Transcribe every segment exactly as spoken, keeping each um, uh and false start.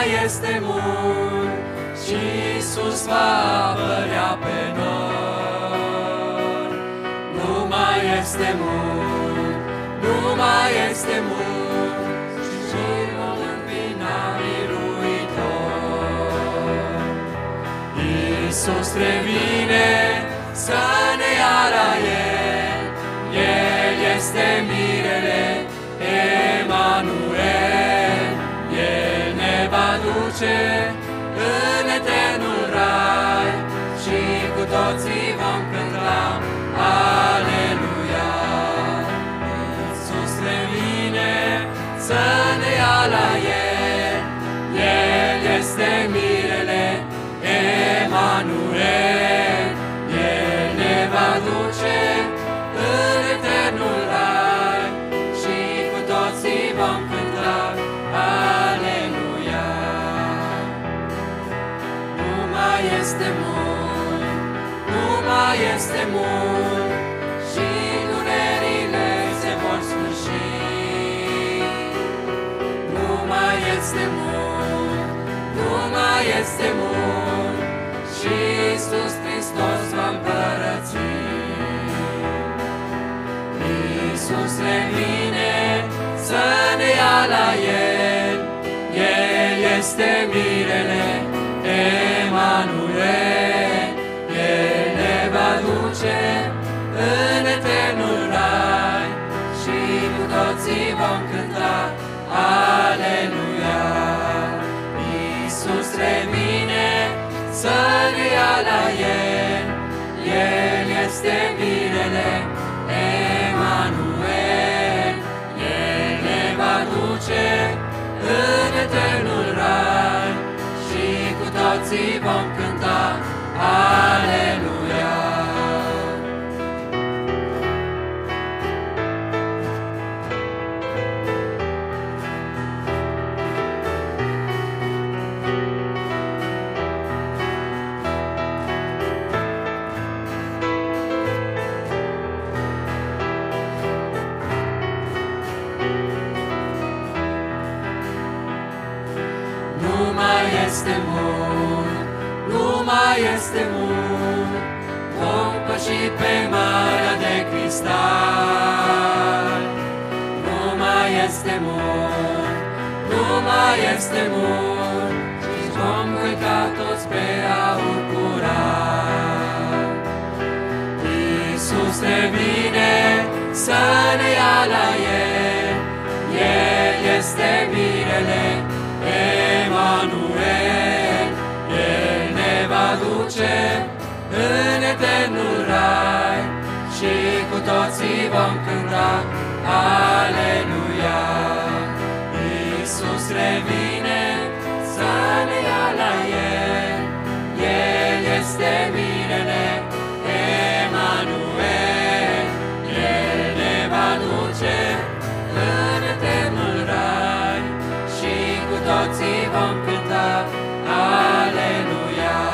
este mult și Iisus va apărea pe noi. Nu mai este mult, nu mai este mult și vom învina biruitor. Iisus revine să ne ia la El, El este mirele Emanuel, El ne va duce în eternul rai și cu toții vom cânta Aleluia. Iisus revine să ne ia la El, El este mirele Emanuel, El ne va duce în eternul rai și cu toții vom cânta Aleluia. Nu mai este mult, nu mai este mult și durerile se vor sfârși. Nu mai este mult, nu mai este mult și Iisus Hristos va împărăți. Iisus revine să ne ia la El, El este mirele Emanuel, El ne va duce în eternul rai și cu toții vom cânta Aleluia. Iisus revine să ne ia la El, El este mirele Emanuel, El ne va duce în eternul rai și cu toții vom cânta Aleluia. Nu mai este mult, nu mai este mult, vom păși pe marea de cristal. Nu mai este mult, nu mai este mult și vom călca toți pe aur curat. Iisus revine să ne ia la El, El este mirele Emanuel, El ne va duce în eternul rai și cu toții vom cânta Aleluia. Iisus revine să ne ia la El, El este mirele Emanuel, El ne va duce în eternul rai și cu toții vom cânta Aleluia.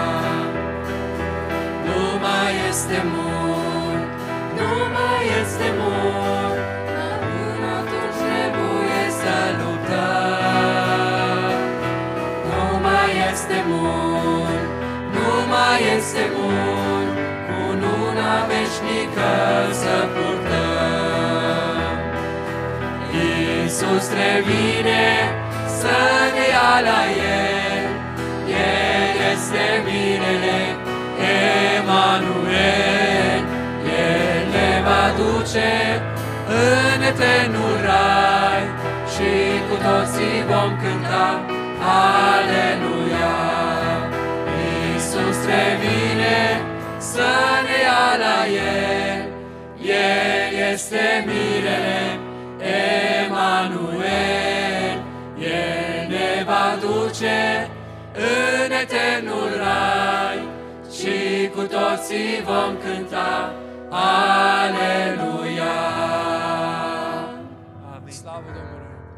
Nu mai este mult, nu mai este mult, dar până atunci trebuie să luptăm. Nu mai este mult, nu mai este mult, cununa veșnică să purtăm. Iisus revine să ne ia la El, El este mirele Emanuel, El ne va duce în eternul rai și cu toții vom cânta Aleluia. Iisus revine să ne ia la El, El este mirele Emanuel, El ne va duce în eternul rai și cu toții vom cânta Aleluia. Amin. Slavă Domnului!